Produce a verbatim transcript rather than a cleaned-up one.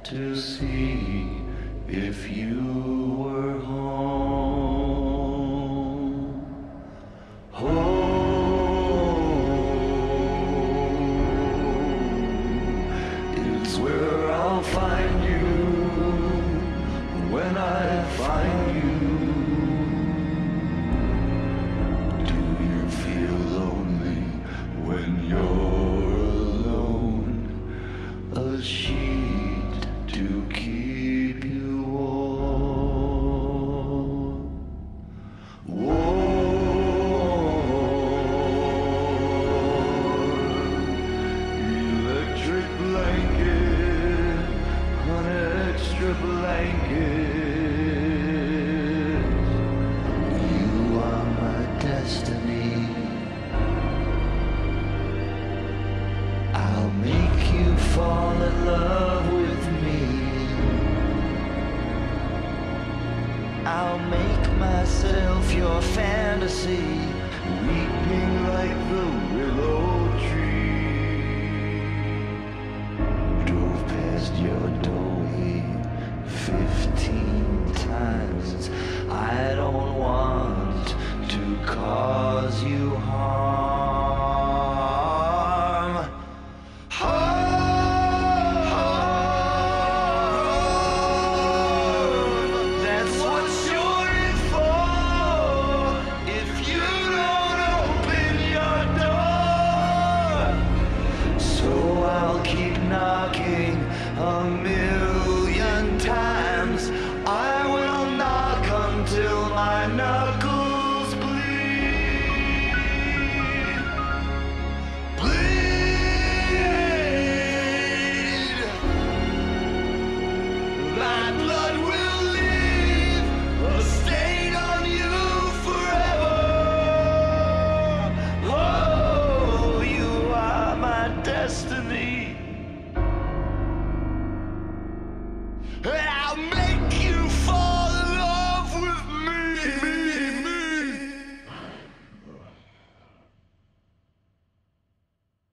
to see if you were home. Home is where I'll find you when I find you. Do you feel lonely when you're alone? A sheet to keep you warm. Warm electric blanket, an extra blanket. You are my destiny. I'll make you fall in love with me. I'll make myself your fantasy, weeping like the willow tree. Drove past your doorway fifteen times. I don't want to cause you harm. Harm, that's what you're in for if you don't open your door. So I'll keep knocking a million times. I will knock until my knuckles bleed. Bleed. My blood will leave a stain on you forever. Oh, you are my destiny.